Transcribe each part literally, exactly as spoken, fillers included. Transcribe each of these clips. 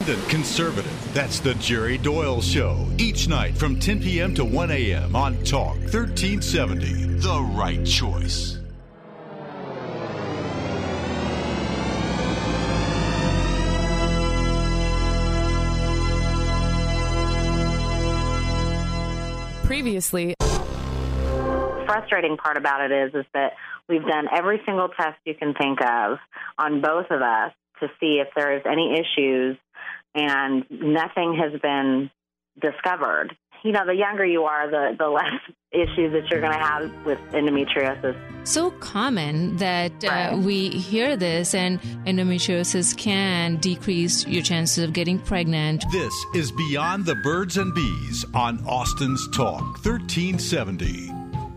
independent conservative. That's the Jerry Doyle Show. Each night from ten p.m. to one a.m. on Talk thirteen seventy. The right choice. Previously. The frustrating part about it is, is that we've done every single test you can think of on both of us to see if there is any issues, and nothing has been discovered. You know, the younger you are, the, the less issues that you're going to have with endometriosis. So common that Right. uh, we hear this, and endometriosis can decrease your chances of getting pregnant. This is Beyond the Birds and Bees on Austin's Talk thirteen seventy.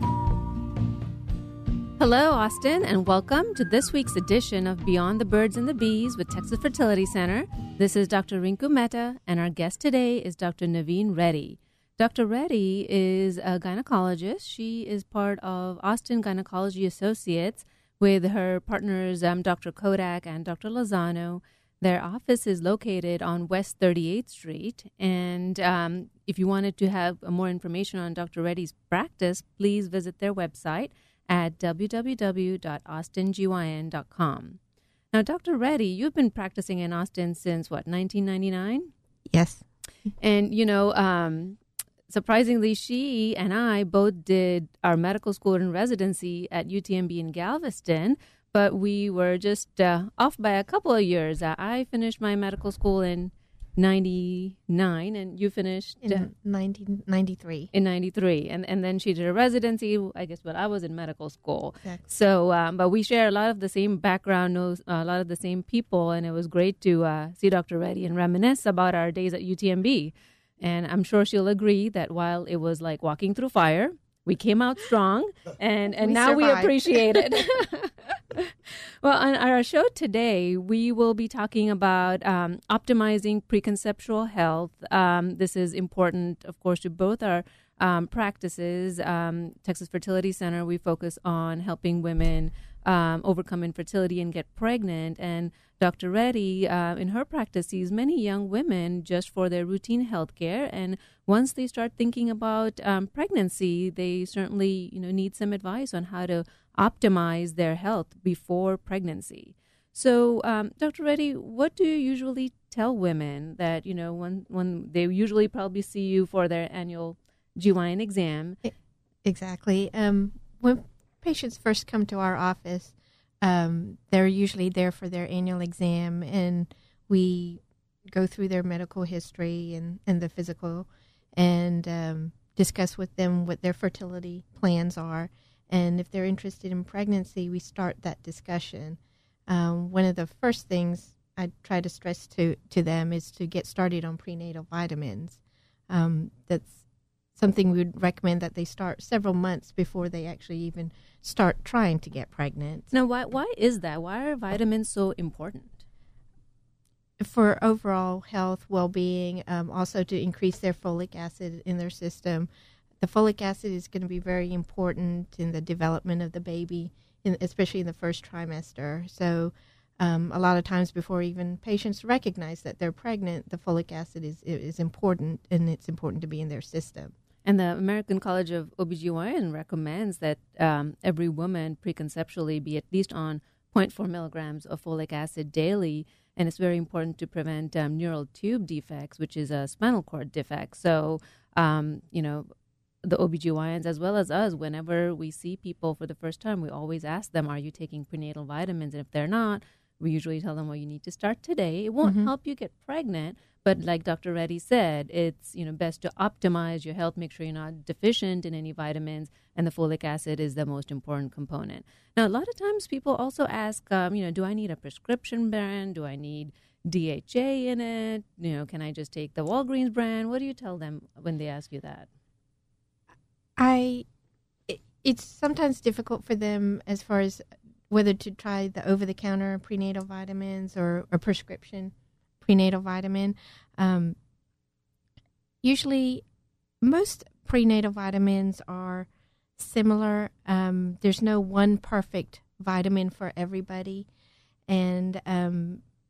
Hello, Austin, and welcome to this week's edition of Beyond the Birds and the Bees with Texas Fertility Center. This is Doctor Rinku Mehta, and our guest today is Doctor Naveen Reddy. Doctor Reddy is a gynecologist. She is part of Austin Gynecology Associates with her partners, um, Doctor Kodak and Doctor Lozano. Their office is located on West thirty-eighth Street. And um, if you wanted to have more information on Doctor Reddy's practice, please visit their website at w w w dot austin gyn dot com. Now, Doctor Reddy, you've been practicing in Austin since, what, nineteen ninety-nine? Yes. And, you know, um, surprisingly, she and I both did our medical school and residency at U T M B in Galveston, but we were just uh, off by a couple of years. Uh, I finished my medical school in ninety-nine, and you finished In uh, nineteen ninety-three. in ninety-three, and and then she did a residency, I guess, when I was in medical school. Exactly. So, um, but we share a lot of the same background, knows a lot of the same people, and it was great to uh, see Doctor Reddy and reminisce about our days at U T M B. And I'm sure she'll agree that while it was like walking through fire, we came out strong, and, and We now we survived. appreciate it. Well, on our show today, we will be talking about um, optimizing preconceptual health. Um, this is important, of course, to both our um, practices. Um, Texas Fertility Center, we focus on helping women um, overcome infertility and get pregnant. And Doctor Reddy, uh, in her practice, sees many young women just for their routine health care. And once they start thinking about um, pregnancy, they certainly, you know, need some advice on how to optimize their health before pregnancy. So, um, Doctor Reddy, what do you usually tell women that, you know, when, when they usually probably see you for their annual G Y N exam? Exactly. Um, when patients first come to our office, um, they're usually there for their annual exam, and we go through their medical history and, and the physical, and um, discuss with them what their fertility plans are. And if they're interested in pregnancy, we start that discussion. Um, one of the first things I try to stress to, to them is to get started on prenatal vitamins. Um, that's something we would recommend that they start several months before they actually even start trying to get pregnant. Now, why why is that? Why are vitamins so important? For overall health, well-being, um, also to increase their folic acid in their system. The folic acid is going to be very important in the development of the baby, in, especially in the first trimester. So um, a lot of times before even patients recognize that they're pregnant, the folic acid is is important, and it's important to be in their system. And the American College of O B G Y N recommends that um, every woman preconceptually be at least on zero point four milligrams of folic acid daily. And it's very important to prevent um, neural tube defects, which is a spinal cord defect. So, um, you know, the O B G Y Ns as well as us, whenever we see people for the first time, we always ask them, are you taking prenatal vitamins? And if they're not, we usually tell them, well, you need to start today. It won't Mm-hmm. help you get pregnant. But like Doctor Reddy said, it's, you know, best to optimize your health, make sure you're not deficient in any vitamins, and the folic acid is the most important component. Now, a lot of times people also ask, um, you know, do I need a prescription brand? Do I need D H A in it? You know, can I just take the Walgreens brand? What do you tell them when they ask you that? I, it, it's sometimes difficult for them as far as whether to try the over-the-counter prenatal vitamins or a prescription prenatal vitamin. Um, usually, most prenatal vitamins are similar. Um, there's no one perfect vitamin for everybody. And um,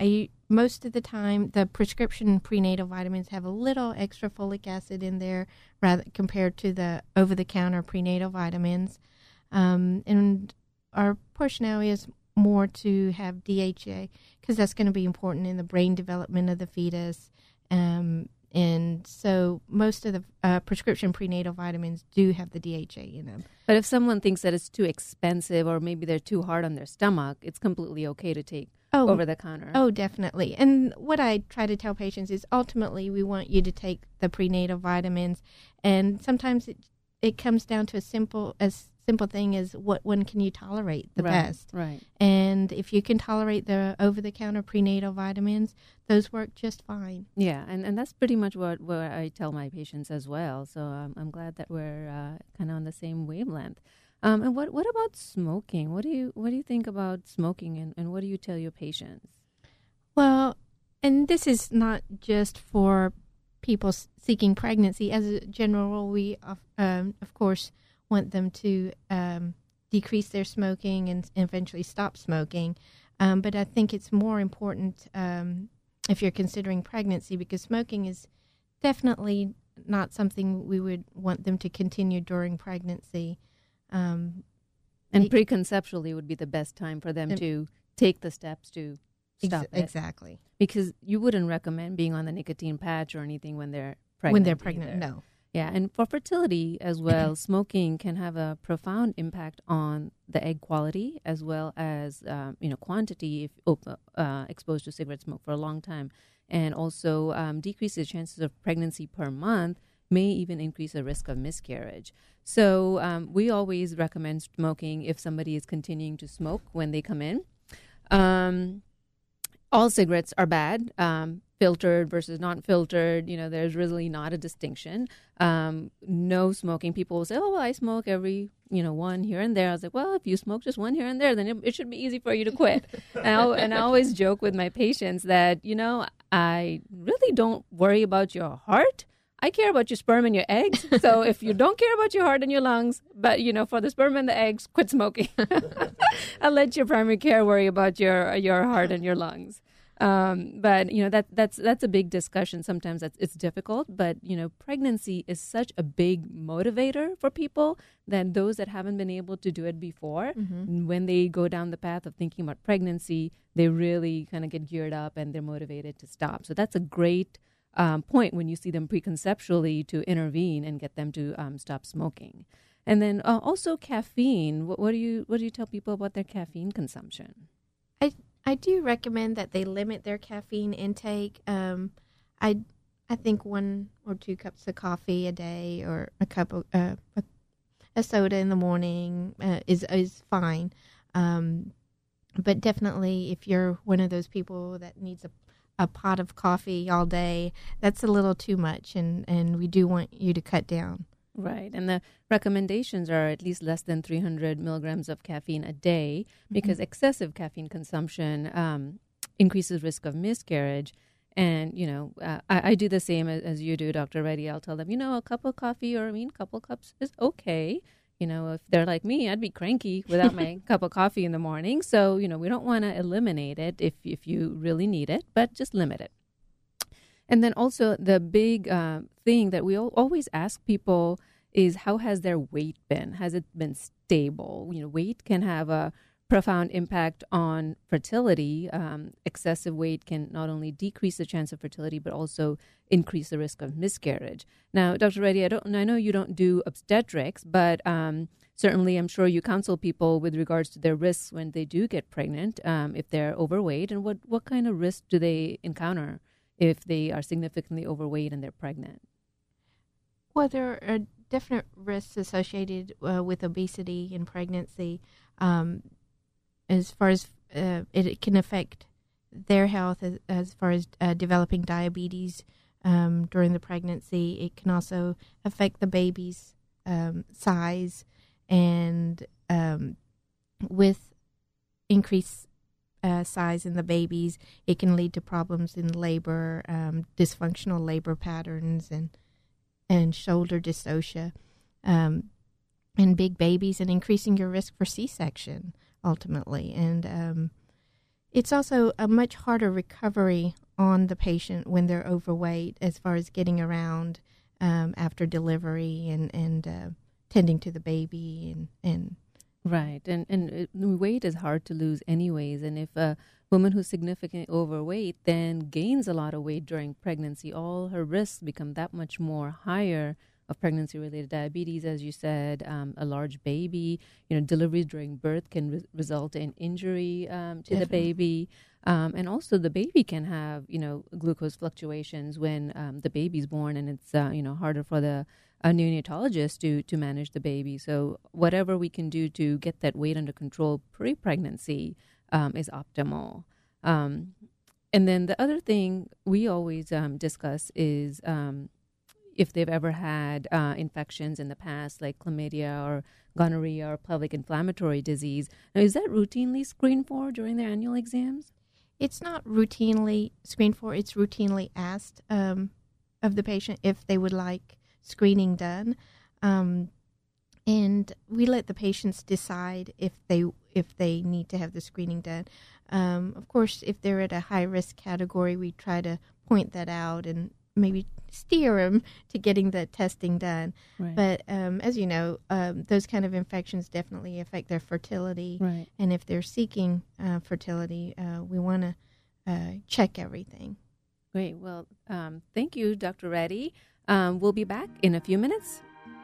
I most of the time the prescription prenatal vitamins have a little extra folic acid in there, rather compared to the over-the-counter prenatal vitamins, um, and our push now is more to have D H A because that's going to be important in the brain development of the fetus. Um, and so most of the uh, prescription prenatal vitamins do have the D H A in them. But if someone thinks that it's too expensive or maybe they're too hard on their stomach, it's completely okay to take oh, over the counter. Oh, definitely. And what I try to tell patients is ultimately we want you to take the prenatal vitamins. And sometimes it, it comes down to a simple as simple thing as what one can you tolerate the right, best. Right. And if you can tolerate the over-the-counter prenatal vitamins, those work just fine. Yeah, and, and that's pretty much what, what I tell my patients as well. So um, I'm glad that we're uh, kind of on the same wavelength. Um, and what, what about smoking? What do you what do you think about smoking, and, and what do you tell your patients? Well, and this is not just for people seeking pregnancy. As a general rule, we, um, of course, want them to um, decrease their smoking and eventually stop smoking. Um, but I think it's more important um, if you're considering pregnancy, because smoking is definitely not something we would want them to continue during pregnancy. Um, and it, preconceptually would be the best time for them um, to take the steps to stop ex- it. Exactly. Because you wouldn't recommend being on the nicotine patch or anything when they're pregnant. When they're pregnant, either. no. Yeah, and for fertility as well, smoking can have a profound impact on the egg quality as well as, um, you know, quantity if uh, exposed to cigarette smoke for a long time. And also um, decreases chances of pregnancy per month, may even increase the risk of miscarriage. So um, we always recommend smoking if somebody is continuing to smoke when they come in. Um, all cigarettes are bad. Um, filtered versus non-filtered, you know, there's really not a distinction. Um, no smoking. People will say, oh, well, I smoke every, you know, one here and there. I was like, well, if you smoke just one here and there, then it, it should be easy for you to quit. and, I, and I always joke with my patients that, you know, I really don't worry about your heart. I care about your sperm and your eggs. So if you don't care about your heart and your lungs, but, you know, for the sperm and the eggs, quit smoking. I'll let your primary care worry about your your heart and your lungs. Um, but, you know, that that's that's a big discussion. Sometimes that's, it's difficult. But, you know, pregnancy is such a big motivator for people that those that haven't been able to do it before, mm-hmm. when they go down the path of thinking about pregnancy, they really kind of get geared up and they're motivated to stop. So that's a great um, point when you see them preconceptually to intervene and get them to um, stop smoking. And then uh, also caffeine. What, what do you what do you tell people about their caffeine consumption? I I do recommend that they limit their caffeine intake. Um, I I think one or two cups of coffee a day, or a cup of uh, a, a soda in the morning uh, is is fine. Um, but definitely, if you're one of those people that needs a a pot of coffee all day, that's a little too much, and, and we do want you to cut down. Right. And the recommendations are at least less than three hundred milligrams of caffeine a day, because mm-hmm. excessive caffeine consumption um, increases risk of miscarriage. And, you know, uh, I, I do the same as, as you do, Doctor Reddy. I'll tell them, you know, a cup of coffee, or I mean, a couple cups is okay. You know, if they're like me, I'd be cranky without my cup of coffee in the morning. So, you know, we don't want to eliminate it if, if you really need it, but just limit it. And then also the big uh, thing that we always ask people is, how has their weight been? Has it been stable? You know, weight can have a profound impact on fertility. Um, excessive weight can not only decrease the chance of fertility, but also increase the risk of miscarriage. Now, Doctor Reddy, I don't, I know you don't do obstetrics, but um, certainly I'm sure you counsel people with regards to their risks when they do get pregnant, um, if they're overweight, and what, what kind of risks do they encounter if they are significantly overweight and they're pregnant? Well, there are definite risks associated uh, with obesity in pregnancy. Um, as far as uh, it, it can affect their health as, as far as uh, developing diabetes um, during the pregnancy. It can also affect the baby's um, size, and um, with increased uh, size in the babies, it can lead to problems in labor, um, dysfunctional labor patterns, and and shoulder dystocia, um, in big babies, and increasing your risk for C-section ultimately. And um, It's also a much harder recovery on the patient when they're overweight as far as getting around um, after delivery and, and uh, tending to the baby and, and Right, and and it, weight is hard to lose anyways, and if a woman who's significantly overweight then gains a lot of weight during pregnancy, all her risks become that much more higher of pregnancy-related diabetes, as you said, um, a large baby, you know, deliveries during birth can re- result in injury um, to Definitely. the baby, um, and also the baby can have, you know, glucose fluctuations when um, the baby's born, and it's, uh, you know, harder for the a neonatologist to, to manage the baby. So whatever we can do to get that weight under control pre-pregnancy um, is optimal. Um, and then the other thing we always um, discuss is um, if they've ever had uh, infections in the past, like chlamydia or gonorrhea or pelvic inflammatory disease. Now, is that routinely screened for during their annual exams? It's not routinely screened for. It's routinely asked um, of the patient if they would like screening done, um, and we let the patients decide if they if they need to have the screening done. Um, of course, if they're at a high risk category, we try to point that out and maybe steer them to getting the testing done. Right. But um, as you know, um, those kind of infections definitely affect their fertility. Right. And if they're seeking uh, fertility, uh, we want to uh, check everything. Great. Well, um, thank you, Doctor Reddy. Um, we'll be back in a few minutes.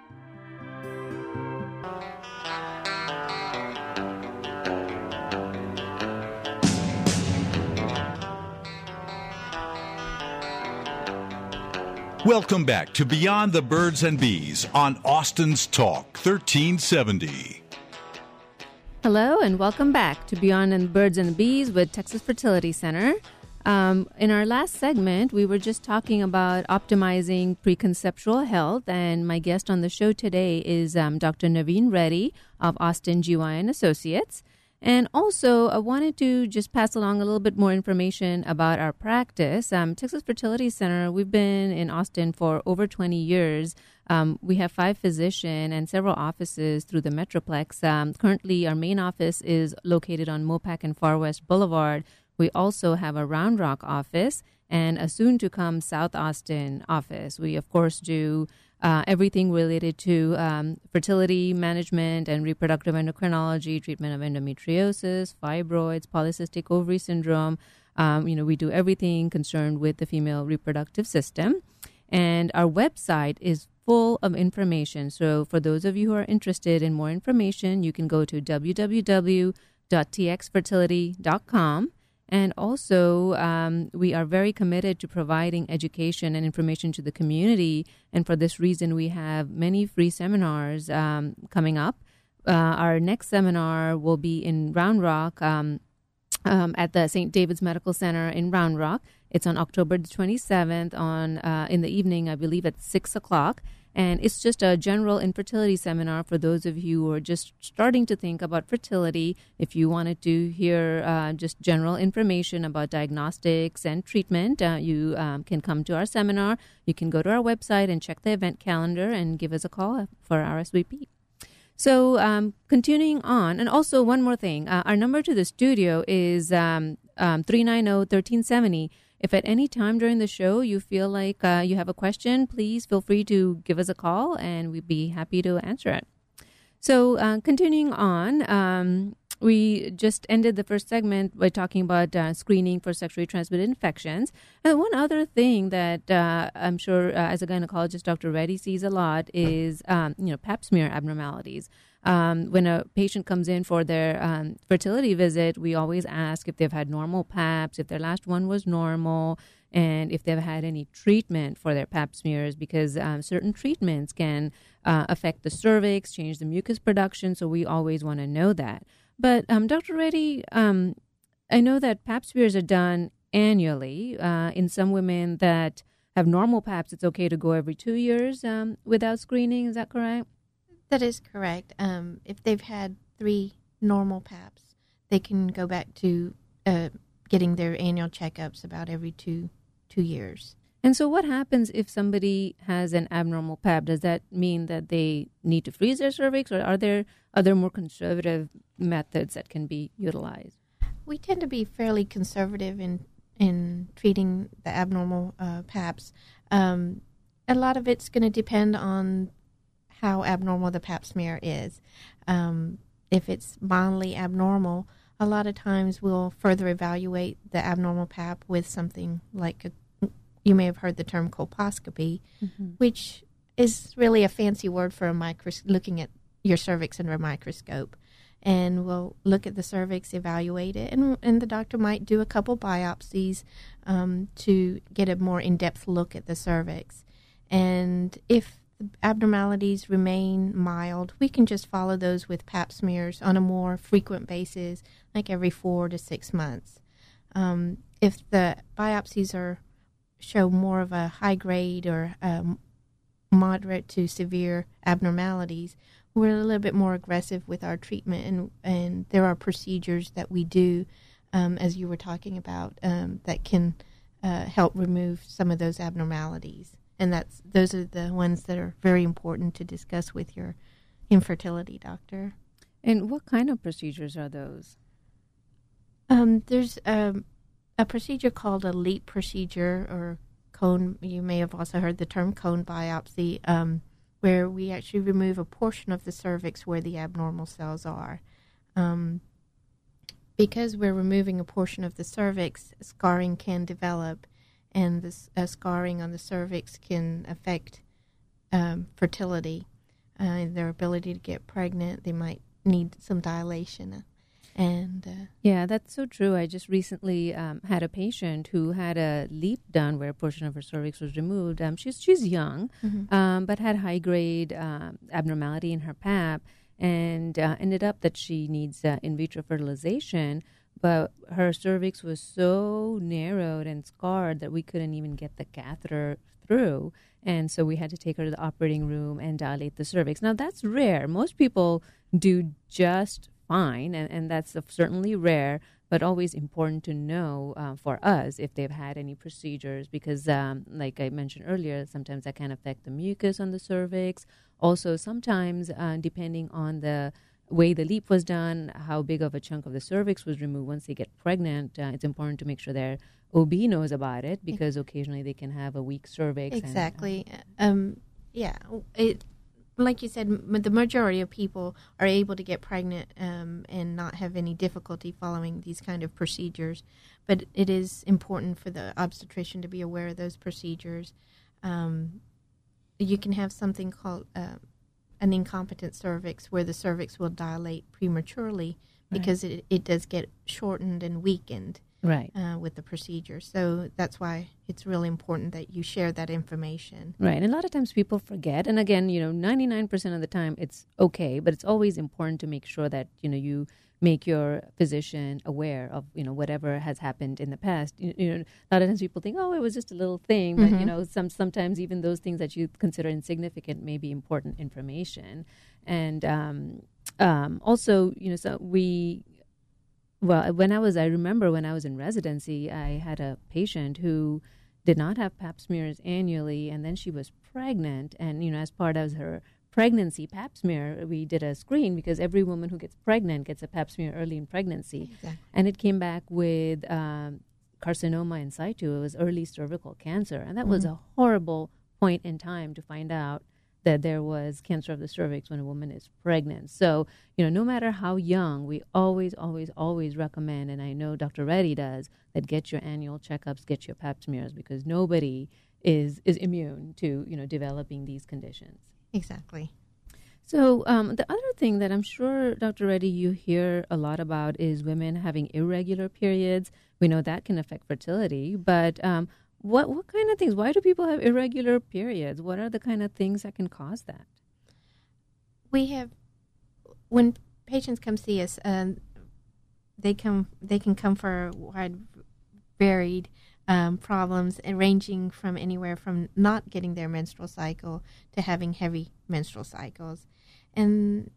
Welcome back to Beyond the Birds and Bees on Austin's Talk thirteen seventy. Hello, and welcome back to Beyond the Birds and the Bees with Texas Fertility Center. Um, in our last segment, we were just talking about optimizing preconceptual health, and my guest on the show today is um, Doctor Naveen Reddy of Austin G Y N Associates. And also, I wanted to just pass along a little bit more information about our practice. Um, Texas Fertility Center, we've been in Austin for over twenty years. Um, we have five physicians and several offices through the Metroplex. Um, currently, our main office is located on Mopac and Far West Boulevard. We also have a Round Rock office and a soon-to-come South Austin office. We, of course, do uh, everything related to um, fertility management and reproductive endocrinology, treatment of endometriosis, fibroids, polycystic ovary syndrome. Um, you know, we do everything concerned with the female reproductive system. And our website is full of information. So for those of you who are interested in more information, you can go to w w w dot t x fertility dot com. And also, um, we are very committed to providing education and information to the community. And for this reason, we have many free seminars um, coming up. Uh, our next seminar will be in Round Rock um, um, at the Saint David's Medical Center in Round Rock. It's on October the twenty-seventh on uh, in the evening, I believe, at six o'clock. And it's just a general infertility seminar for those of you who are just starting to think about fertility. If you wanted to hear uh, just general information about diagnostics and treatment, uh, you um, can come to our seminar. You can go to our website and check the event calendar and give us a call for R S V P. So um, continuing on, and also one more thing. Uh, our number to the studio is um, um, three nine zero, one three seven zero. If at any time during the show you feel like uh, you have a question, please feel free to give us a call, and we'd be happy to answer it. So uh, continuing on, um, we just ended the first segment by talking about uh, screening for sexually transmitted infections. And one other thing that uh, I'm sure uh, as a gynecologist, Doctor Reddy sees a lot is, um, you know, pap smear abnormalities. Um, when a patient comes in for their um, fertility visit, we always ask if they've had normal paps, if their last one was normal, and if they've had any treatment for their pap smears, because um, certain treatments can uh, affect the cervix, change the mucus production, so we always want to know that. But um, Doctor Reddy, um, I know that pap smears are done annually. Uh, in some women that have normal paps, it's okay to go every two years um, without screening. Is that correct? That is correct. Um, if they've had three normal paps, they can go back to uh, getting their annual checkups about every two two years. And so what happens if somebody has an abnormal pap? Does that mean that they need to freeze their cervix, or are there other more conservative methods that can be utilized? we tend to be fairly conservative in in treating the abnormal uh, paps. Um, a lot of it's going to depend on how abnormal the pap smear is. Um, if it's mildly abnormal, a lot of times we'll further evaluate the abnormal pap with something like a, you may have heard the term colposcopy, mm-hmm. which is really a fancy word for a micros- looking at your cervix under a microscope. And we'll look at the cervix, evaluate it, and, and the doctor might do a couple biopsies um, to get a more in-depth look at the cervix. And if the abnormalities remain mild, we can just follow those with pap smears on a more frequent basis, like every four to six months. Um, if the biopsies are show more of a high grade or um, moderate to severe abnormalities, we're a little bit more aggressive with our treatment, and, and there are procedures that we do, um, as you were talking about, um, that can uh, help remove some of those abnormalities. And that's those are the ones that are very important to discuss with your infertility doctor. And what kind of procedures are those? Um, there's um, a procedure called a LEEP procedure, or cone. You may have also heard the term cone biopsy, um, where we actually remove a portion of the cervix where the abnormal cells are. Um, because we're removing a portion of the cervix, scarring can develop, and this uh, scarring on the cervix can affect um, fertility, uh, their ability to get pregnant. They might need some dilation. And uh, yeah, that's so true. I just recently um, had a patient who had a LEEP done where a portion of her cervix was removed. Um, she's she's young, mm-hmm. um, but had high grade uh, abnormality in her pap, and uh, ended up that she needs uh, in vitro fertilization. But her cervix was so narrowed and scarred that we couldn't even get the catheter through. And so we had to take her to the operating room and dilate the cervix. Now, that's rare. Most people do just fine, and, and that's certainly rare, but always important to know uh, for us if they've had any procedures, because um, like I mentioned earlier, sometimes that can affect the mucus on the cervix. Also, sometimes uh, depending on the way the LEEP was done, how big of a chunk of the cervix was removed. Once they get pregnant, uh, it's important to make sure their O B knows about it, because occasionally they can have a weak cervix. Exactly. And, uh, um, yeah. It, like you said, m- the majority of people are able to get pregnant um, and not have any difficulty following these kind of procedures. But it is important for the obstetrician to be aware of those procedures. Um, you can have something called uh, an incompetent cervix, where the cervix will dilate prematurely because right. it, it does get shortened and weakened right. uh, with the procedure. So that's why it's really important that you share that information. Right. And a lot of times people forget. And again, you know, ninety-nine percent of the time it's okay, but it's always important to make sure that, you know, you make your physician aware of, you know, whatever has happened in the past. You, you know, a lot of times people think, oh, it was just a little thing. But, mm-hmm. you know, some sometimes even those things that you consider insignificant may be important information. And um, um, also, you know, so we... Well, when I was, I remember when I was in residency, I had a patient who did not have pap smears annually, and then she was pregnant. And, you know, as part of her pregnancy pap smear, we did a screen, because every woman who gets pregnant gets a pap smear early in pregnancy. Exactly. And it came back with um, carcinoma in situ. It was early cervical cancer. And that mm-hmm. was a horrible point in time to find out that there was cancer of the cervix when a woman is pregnant. So, you know, no matter how young, we always, always, always recommend, and I know Doctor Reddy does, that get your annual checkups, get your pap smears, because nobody is is immune to, you know, developing these conditions. Exactly. So um, the other thing that I'm sure, Doctor Reddy, you hear a lot about is women having irregular periods. We know that can affect fertility, but um, What what kind of things? Why do people have irregular periods? What are the kind of things that can cause that? We have, when patients come see us, um, they come they can come for wide, varied um, problems, and ranging from anywhere from not getting their menstrual cycle to having heavy menstrual cycles, and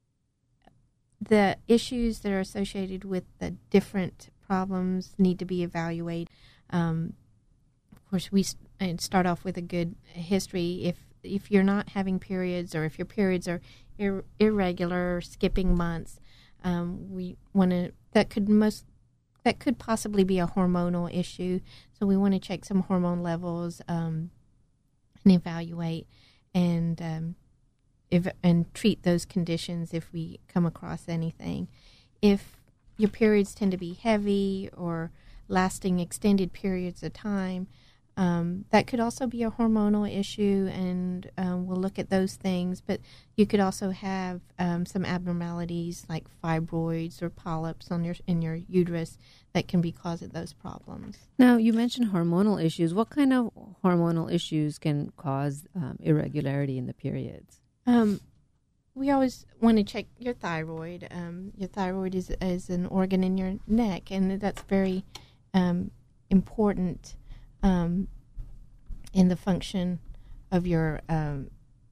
the issues that are associated with the different problems need to be evaluated. Um, Of course, we start off with a good history. If if you're not having periods, or if your periods are ir- irregular, skipping months, um, we want to. That could most that could possibly be a hormonal issue. So we want to check some hormone levels um, and evaluate and um, if, and treat those conditions if we come across anything. If your periods tend to be heavy or lasting extended periods of time, Um, that could also be a hormonal issue, and um, we'll look at those things. But you could also have um, some abnormalities like fibroids or polyps on your in your uterus that can be causing those problems. Now, you mentioned hormonal issues. What kind of hormonal issues can cause um, irregularity in the periods? Um, we always want to check your thyroid. Um, your thyroid is is an organ in your neck, and that's very um, important. Um, in the function of your um,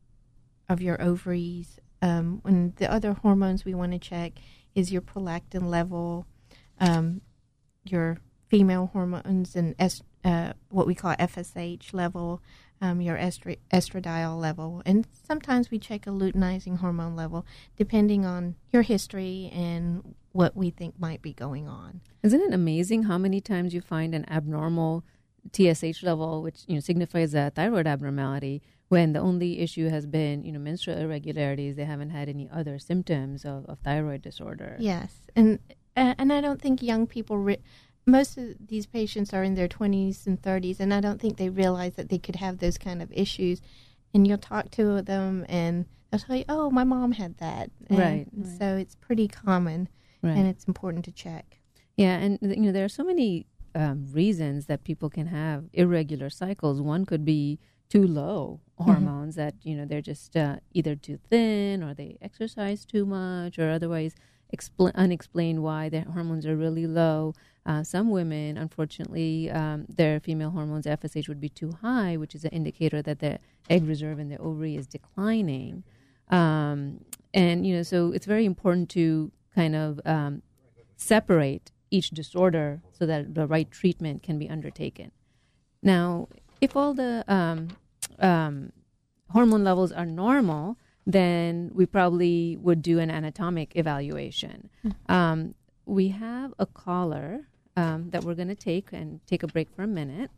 of your ovaries. Um, and the other hormones we want to check is your prolactin level, um, your female hormones, and est- uh, what we call F S H level, um, your estri- estradiol level, and sometimes we check a luteinizing hormone level, depending on your history and what we think might be going on. Isn't it amazing how many times you find an abnormal T S H level, which you know signifies a thyroid abnormality, when the only issue has been you know menstrual irregularities? They haven't had any other symptoms of, of thyroid disorder. Yes, and uh, and I don't think young people. Re- most of these patients are in their twenties and thirties, and I don't think they realize that they could have those kind of issues. And you'll talk to them, and they'll tell you, "Oh, my mom had that." And right, right. So it's pretty common, right. and it's important to check. Yeah, and you know there are so many Um, reasons that people can have irregular cycles. One could be too low hormones, mm-hmm. that, you know, they're just uh, either too thin or they exercise too much or otherwise expl- unexplained why their hormones are really low. Uh, some women, unfortunately, um, their female hormones, F S H, would be too high, which is an indicator that the egg reserve in the ovary is declining. Um, and, you know, so it's very important to kind of um, separate each disorder so that the right treatment can be undertaken. Now, if all the um, um, hormone levels are normal, then we probably would do an anatomic evaluation. Mm-hmm. Um, we have a caller um, that we're going to take and take a break for a minute.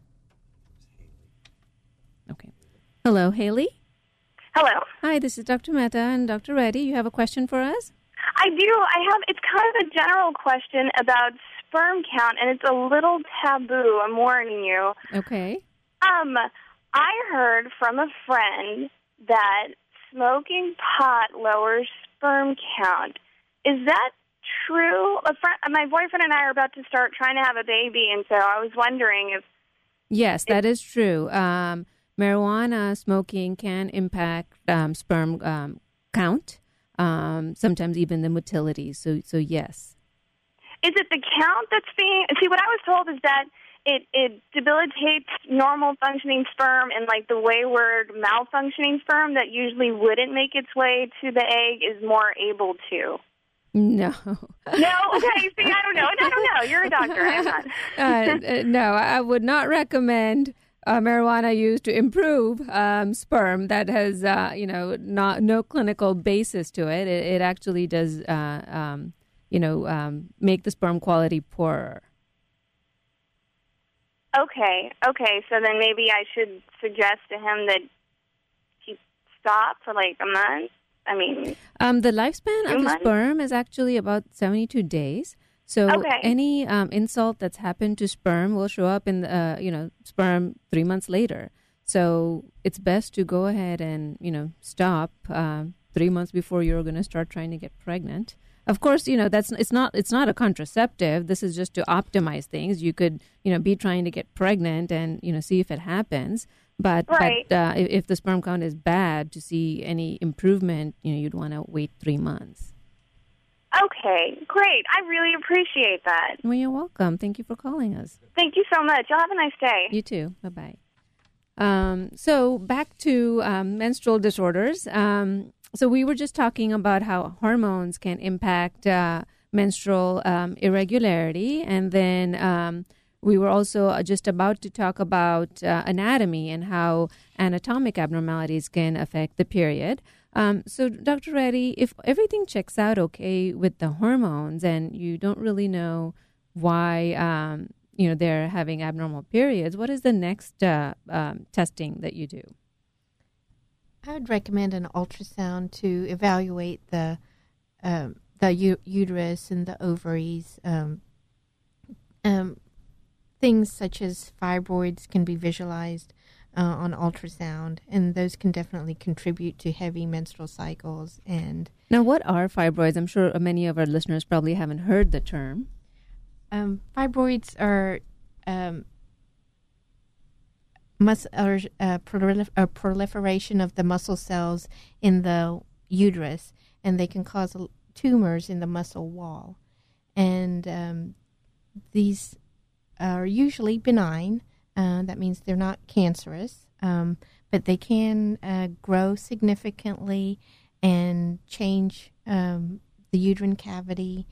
Okay. Hello, Haley? Hello. Hi, this is Doctor Mehta and Doctor Reddy. You have a question for us? I do. I have, it's kind of a general question about sperm count, and it's a little taboo. I'm warning you. Okay. Um, I heard from a friend that smoking pot lowers sperm count. Is that true? A friend, my boyfriend and I are about to start trying to have a baby, and so I was wondering if... Yes, that is true. Um, marijuana smoking can impact um, sperm um, count. Um, sometimes even the motility. So, so yes. Is it the count that's being... See, what I was told is that it, it debilitates normal functioning sperm, and like the wayward malfunctioning sperm that usually wouldn't make its way to the egg is more able to. No. No? Okay, see, I don't know. I don't know. You're a doctor. I'm not. uh, no, I would not recommend... Uh, marijuana used to improve um, sperm that has, uh, you know, not no clinical basis to it. It, it actually does, uh, um, you know, um, make the sperm quality poorer. Okay, okay. So then maybe I should suggest to him that he stop for like a month. I mean, um, the lifespan of the sperm is actually about seventy-two days. So okay. any um, insult that's happened to sperm will show up in the, uh, you know, sperm three months later. So it's best to go ahead and, you know, stop uh, three months before you're going to start trying to get pregnant. Of course, you know, that's it's not it's not a contraceptive. This is just to optimize things. You could, you know, be trying to get pregnant and, you know, see if it happens. But, right. but uh, if, if the sperm count is bad, to see any improvement, you know, you'd want to wait three months. Okay, great. I really appreciate that. Well, you're welcome. Thank you for calling us. Thank you so much. Y'all have a nice day. You too. Bye-bye. Um, so back to um, menstrual disorders. Um, so we were just talking about how hormones can impact uh, menstrual um, irregularity. And then um, we were also just about to talk about uh, anatomy and how anatomic abnormalities can affect the period. Um, so, Doctor Reddy, if everything checks out okay with the hormones and you don't really know why um, you know they're having abnormal periods, what is the next uh, um, testing that you do? I would recommend an ultrasound to evaluate the um, the u- uterus and the ovaries. Um, um, things such as fibroids can be visualized uh, on ultrasound, and those can definitely contribute to heavy menstrual cycles. And now, what are fibroids? I'm sure many of our listeners probably haven't heard the term. Um, fibroids are um, mus- or, uh, prolif- a proliferation of the muscle cells in the uterus, and they can cause tumors in the muscle wall. And um, these are usually benign. Uh, that means they're not cancerous, um, but they can uh, grow significantly and change um, the uterine cavity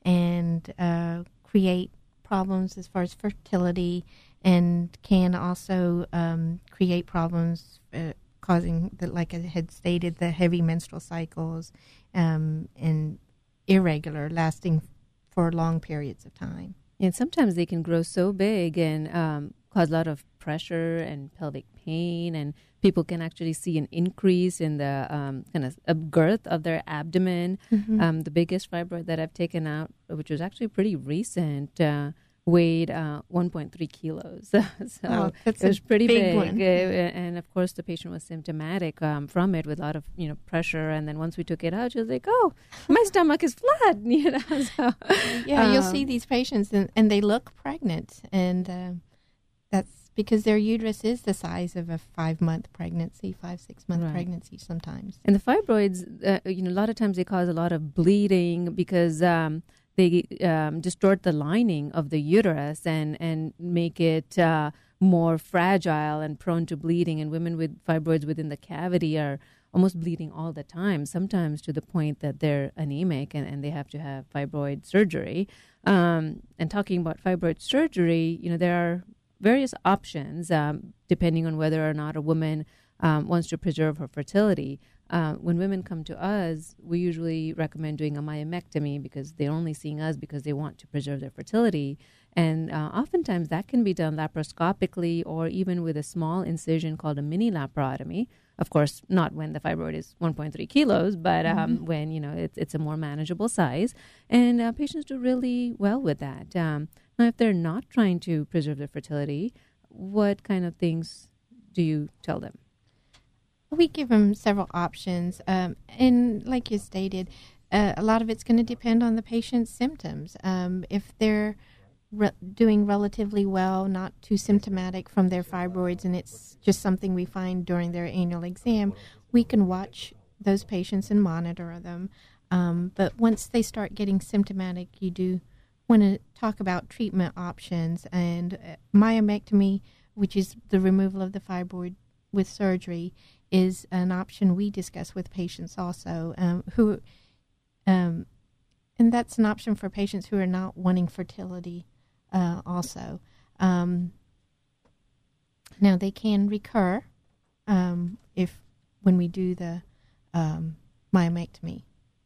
and uh, create problems as far as fertility, and can also um, create problems uh, causing, the, like I had stated, the heavy menstrual cycles um, and irregular, lasting for long periods of time. And sometimes they can grow so big and um, cause a lot of pressure and pelvic pain, and people can actually see an increase in the um, kind of uh, girth of their abdomen. Mm-hmm. Um, the biggest fibroid that I've taken out, which was actually pretty recent, uh, weighed uh, one point three kilos. so wow, that's it was a pretty big big. one. Uh, and of course, the patient was symptomatic um, from it with a lot of you know pressure. And then once we took it out, she was like, "Oh, my stomach is flat." You know, so yeah, you'll um, see these patients and, and they look pregnant, and uh, that's because their uterus is the size of a five-month pregnancy, five, six-month Right. pregnancy sometimes. And the fibroids, uh, you know, a lot of times they cause a lot of bleeding because um, they um, distort the lining of the uterus and, and make it uh, more fragile and prone to bleeding. And women with fibroids within the cavity are almost bleeding all the time, sometimes to the point that they're anemic and, and they have to have fibroid surgery. Um, and talking about fibroid surgery, you know, there are various options um, depending on whether or not a woman um, wants to preserve her fertility. Uh, when women come to us, we usually recommend doing a myomectomy because they're only seeing us because they want to preserve their fertility. And uh, oftentimes that can be done laparoscopically or even with a small incision called a mini laparotomy. Of course, not when the fibroid is one point three kilos, but um, Mm-hmm. when, you know, it's, it's a more manageable size. And uh, patients do really well with that. Um, now, if they're not trying to preserve their fertility, what kind of things do you tell them? We give them several options, um, and like you stated, uh, a lot of it's going to depend on the patient's symptoms. Um, if they're re- doing relatively well, not too symptomatic from their fibroids, and it's just something we find during their annual exam, we can watch those patients and monitor them. Um, but once they start getting symptomatic, you do want to talk about treatment options, and uh, myomectomy, which is the removal of the fibroid with surgery, is an option we discuss with patients also, um, who, um, and that's an option for patients who are not wanting fertility uh, also. Um, now, they can recur um, if when we do the um, myomectomy.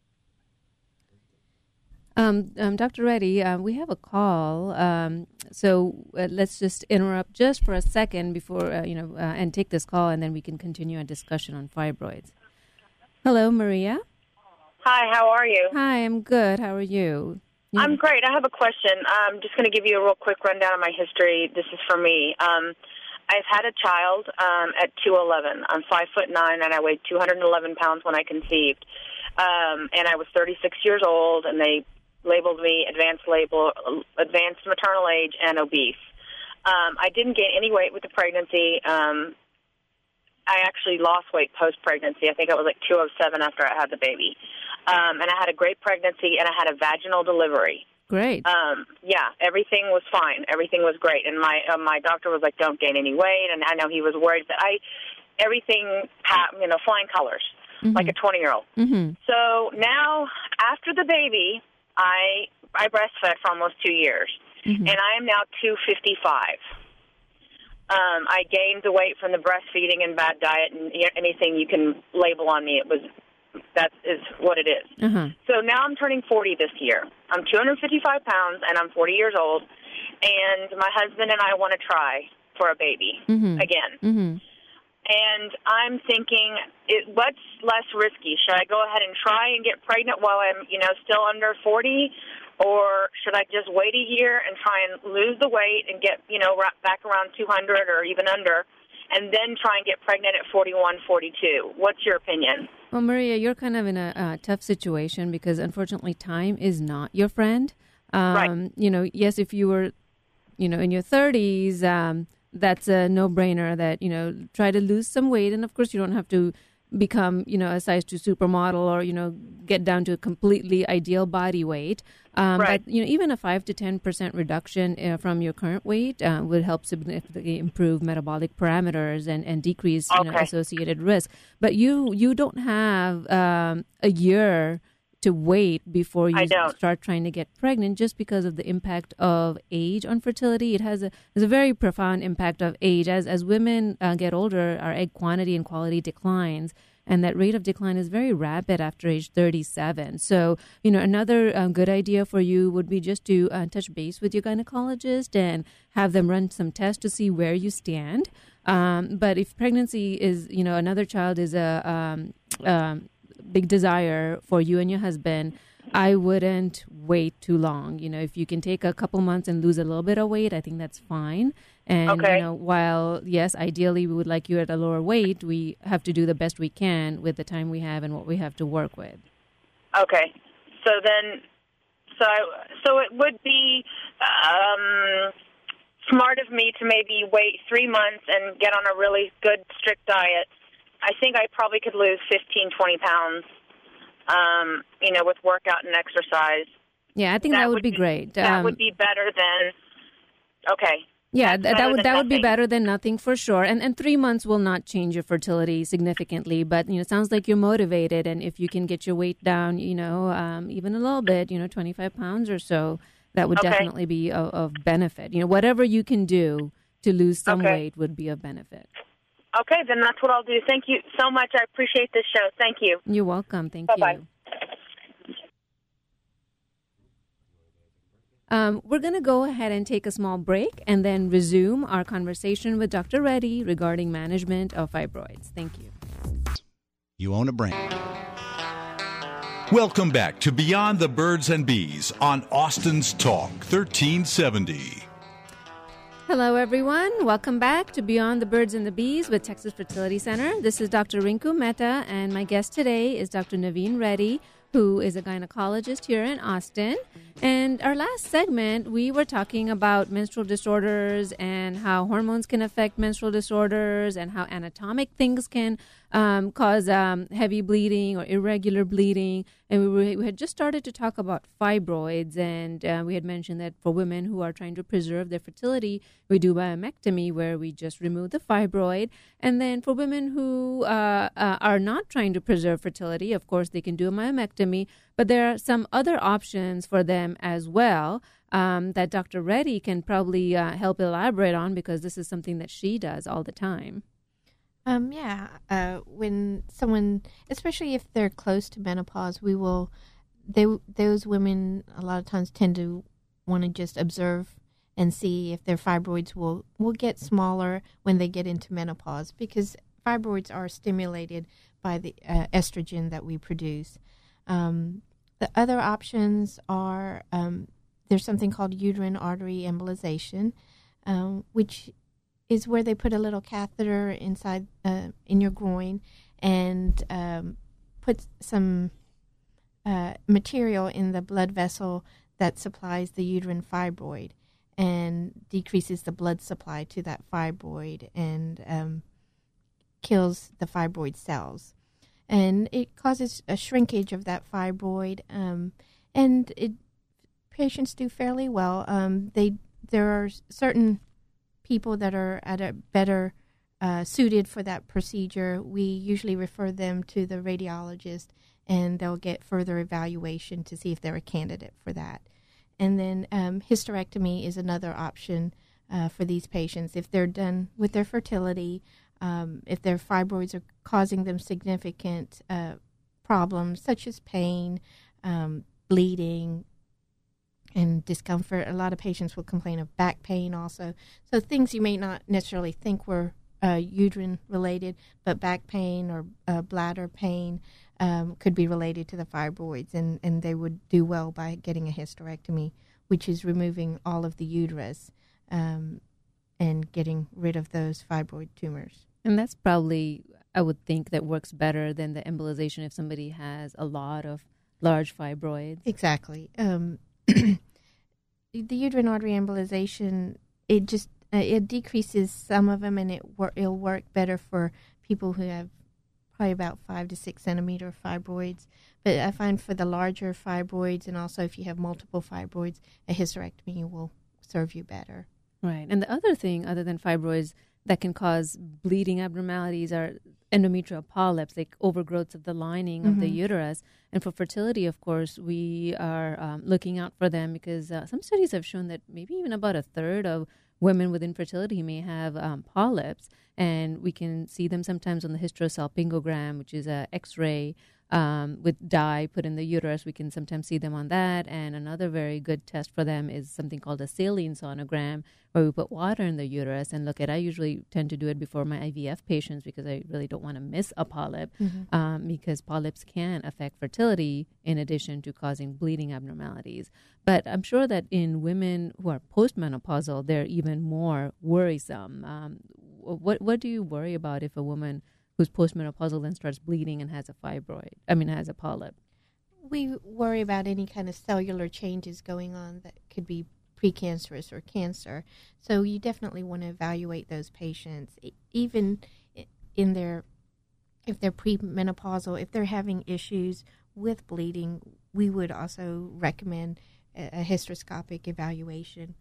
Um, um, Doctor Reddy, uh, we have a call, um, so uh, let's just interrupt just for a second before, uh, you know, uh, and take this call, and then we can continue our discussion on fibroids. Hello, Maria. Hi, how are you? Hi, I'm good. How are you? you I'm great. I have a question. I'm just going to give you a real quick rundown of my history. This is for me. Um, I've had a child um, at two eleven. I'm five foot nine, and I weighed two hundred eleven pounds when I conceived. Um, and I was thirty-six years old, and they labeled me advanced label, advanced maternal age and obese. Um, I didn't gain any weight with the pregnancy. Um, I actually lost weight post-pregnancy. I think I was like two oh seven after I had the baby. Um, and I had a great pregnancy, and I had a vaginal delivery. Great. Um, yeah, everything was fine. Everything was great. And my uh, my doctor was like, don't gain any weight. And I know he was worried, but I, everything, you know, flying colors, Mm-hmm. like a twenty-year-old. Mm-hmm. So now, after the baby, I I breastfed for almost two years, Mm-hmm. and I am now two fifty-five. Um, I gained the weight from the breastfeeding and bad diet and anything you can label on me. It was That is what it is. Uh-huh. So now I'm turning forty this year. I'm two hundred fifty-five pounds, and I'm forty years old, and my husband and I want to try for a baby Mm-hmm. again. Mm-hmm. And I'm thinking, it, what's less risky? Should I go ahead and try and get pregnant while I'm, you know, still under forty? Or should I just wait a year and try and lose the weight and get, you know, back around two hundred or even under, and then try and get pregnant at forty-one, forty-two? What's your opinion? Well, Maria, you're kind of in a uh, tough situation because, unfortunately, time is not your friend. Um, Right. You know, yes, if you were, you know, in your thirties, um, that's a no-brainer that, you know, try to lose some weight. And, of course, you don't have to become, you know, a size two supermodel or, you know, get down to a completely ideal body weight. Um, Right. But, you know, even a five to ten percent reduction uh, from your current weight uh, would help significantly improve metabolic parameters and, and decrease, you know, Okay. associated risk. But you, you don't have um, a year to wait before you I don't. start trying to get pregnant just because of the impact of age on fertility. It has a, has a very profound impact of age. As as women uh, get older, our egg quantity and quality declines, and that rate of decline is very rapid after age thirty-seven. So, you know, another um, good idea for you would be just to uh, touch base with your gynecologist and have them run some tests to see where you stand. Um, but if pregnancy is, you know, another child is a um, um, big desire for you and your husband, I wouldn't wait too long. You know, if you can take a couple months and lose a little bit of weight, I think that's fine. And, Okay. you know, while, yes, ideally we would like you at a lower weight, we have to do the best we can with the time we have and what we have to work with. Okay. So then, so so it would be um, smart of me to maybe wait three months and get on a really good, strict diet. I think I probably could lose fifteen, twenty pounds, um, you know, with workout and exercise. Yeah, I think that, would, be great. That Um, would be better than, okay. Yeah, That's th- that better would than that would be nothing. better than nothing for sure. And and three months will not change your fertility significantly, but you know, it sounds like you're motivated, and if you can get your weight down, you know, um, even a little bit, you know, twenty-five pounds or so, that would Okay. definitely be of, of benefit. You know, whatever you can do to lose some Okay. weight would be of benefit. Okay, then that's what I'll do. Thank you so much. I appreciate this show. Thank you. You're welcome. Thank Bye-bye. you. Um, we're going to go ahead and take a small break and then resume our conversation with Doctor Reddy regarding management of fibroids. Thank you. You own a brand. Welcome back to Beyond the Birds and Bees on Austin's Talk thirteen seventy. Hello, everyone. Welcome back to Beyond the Birds and the Bees with Texas Fertility Center. This is Doctor Rinku Mehta, and my guest today is Doctor Naveen Reddy, who is a gynecologist here in Austin. And our last segment, we were talking about menstrual disorders and how hormones can affect menstrual disorders and how anatomic things can um, cause um, heavy bleeding or irregular bleeding. And we, were, we had just started to talk about fibroids, and uh, we had mentioned that for women who are trying to preserve their fertility, we do myomectomy, where we just remove the fibroid. And then for women who uh, uh, are not trying to preserve fertility, of course, they can do a myomectomy, but there are some other options for them as well um, that Doctor Reddy can probably uh, help elaborate on, because this is something that she does all the time. Um, yeah, uh, when someone, especially if they're close to menopause, we will, they those women a lot of times tend to want to just observe and see if their fibroids will, will get smaller when they get into menopause, because fibroids are stimulated by the uh, estrogen that we produce. Um, the other options are, um, there's something called uterine artery embolization, um, which is where they put a little catheter inside uh, in your groin and um, put some uh, material in the blood vessel that supplies the uterine fibroid and decreases the blood supply to that fibroid and um, kills the fibroid cells. And it causes a shrinkage of that fibroid, um, and it, patients do fairly well. Um, they there are certain people that are at a better uh, suited for that procedure. We usually refer them to the radiologist, and they'll get further evaluation to see if they're a candidate for that. And then um, hysterectomy is another option uh, for these patients if they're done with their fertility. Um, if their fibroids are causing them significant uh, problems such as pain, um, bleeding, and discomfort. A lot of patients will complain of back pain also. So things you may not necessarily think were uh, uterine related, but back pain or uh, bladder pain um, could be related to the fibroids, and, and they would do well by getting a hysterectomy, which is removing all of the uterus um, and getting rid of those fibroid tumors. And that's probably, I would think, that works better than the embolization if somebody has a lot of large fibroids. Exactly. Um, the uterine artery embolization, it just uh, it decreases some of them, and it wor- it'll work better for people who have probably about five to six centimeter fibroids. But I find for the larger fibroids, and also if you have multiple fibroids, a hysterectomy will serve you better. Right. And the other thing, other than fibroids, that can cause bleeding abnormalities are endometrial polyps, like overgrowths of the lining mm-hmm. of the uterus. And for fertility, of course, we are um, looking out for them because uh, some studies have shown that maybe even about a third of women with infertility may have um, polyps. And we can see them sometimes on the hysterosalpingogram, which is a X-ray um, with dye put in the uterus. We can sometimes see them on that. And another very good test for them is something called a saline sonogram, where we put water in the uterus and look at. I usually tend to do it before my I V F patients because I really don't want to miss a polyp, mm-hmm. um, because polyps can affect fertility in addition to causing bleeding abnormalities. But I'm sure that in women who are postmenopausal, they're even more worrisome. Um, what what do you worry about if a woman who's postmenopausal then starts bleeding and has a fibroid, I mean, has a polyp? We worry about any kind of cellular changes going on that could be precancerous or cancer. So you definitely want to evaluate those patients, even in their, if they're premenopausal, if they're having issues with bleeding, we would also recommend a, a hysteroscopic evaluation.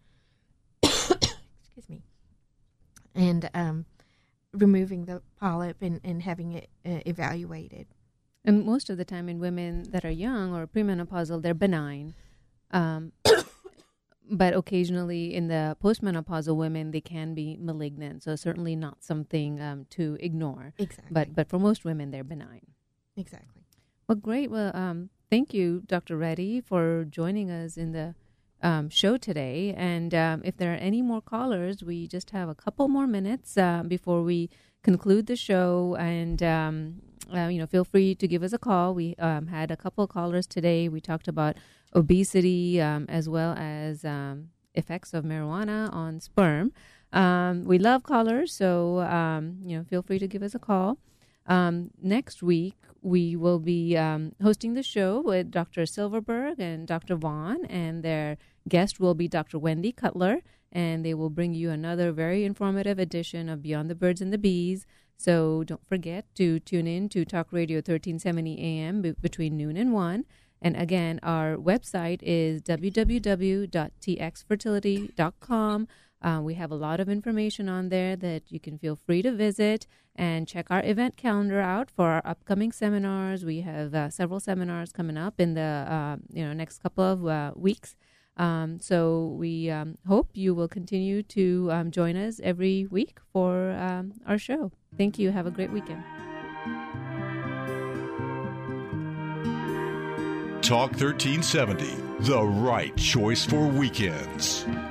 Excuse me. And um, removing the polyp and, and having it uh, evaluated. And most of the time in women that are young or premenopausal, they're benign. Um, but occasionally in the postmenopausal women, they can be malignant. So certainly not something um, to ignore. Exactly. But but for most women, they're benign. Exactly. Well, great. Well, um, thank you, Doctor Reddy, for joining us in the um, show today. And um, if there are any more callers, we just have a couple more minutes uh, before we conclude the show. And um, uh, you know, feel free to give us a call. We um, had a couple of callers today. We talked about obesity um, as well as um, effects of marijuana on sperm. Um, we love callers, so um, you know, feel free to give us a call. Um, next week, we will be um, hosting the show with Doctor Silverberg and Doctor Vaughn, and their guest will be Doctor Wendy Cutler, and they will bring you another very informative edition of Beyond the Birds and the Bees. So don't forget to tune in to Talk Radio thirteen seventy A M b- between noon and one. And again, our website is w w w dot t x fertility dot com. Uh, we have a lot of information on there that you can feel free to visit and check our event calendar out for our upcoming seminars. We have uh, several seminars coming up in the uh, you know next couple of uh, weeks. Um, so we um, hope you will continue to um, join us every week for um, our show. Thank you. Have a great weekend. Talk thirteen seventy, the right choice for weekends.